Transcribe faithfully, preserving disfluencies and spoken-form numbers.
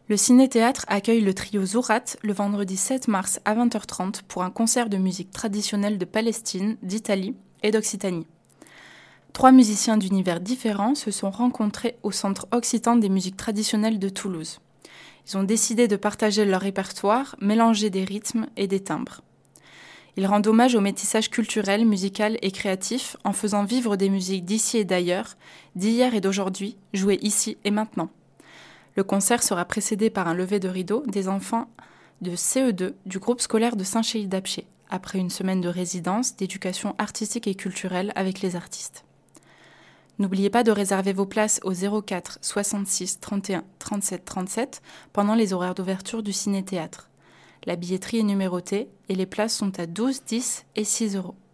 Le Ciné-Théâtre accueille le trio Zourat le vendredi sept mars à vingt heures trente pour un concert de musique traditionnelle de Palestine, d'Italie et d'Occitanie. Trois musiciens d'univers différents se sont rencontrés au Centre occitan des musiques traditionnelles de Toulouse. Ils ont décidé de partager leur répertoire, mélanger des rythmes et des timbres. Ils rendent hommage au métissage culturel, musical et créatif en faisant vivre des musiques d'ici et d'ailleurs, d'hier et d'aujourd'hui, jouées ici et maintenant. Le concert sera précédé par un lever de rideau des enfants de C E deux du groupe scolaire de Saint-Chély-d'Apcher, après une semaine de résidence, d'éducation artistique et culturelle avec les artistes. N'oubliez pas de réserver vos places au zéro quatre soixante-six trente et un trente-sept trente-sept pendant les horaires d'ouverture du Ciné-Théâtre. La billetterie est numérotée et les places sont à douze, dix et six euros.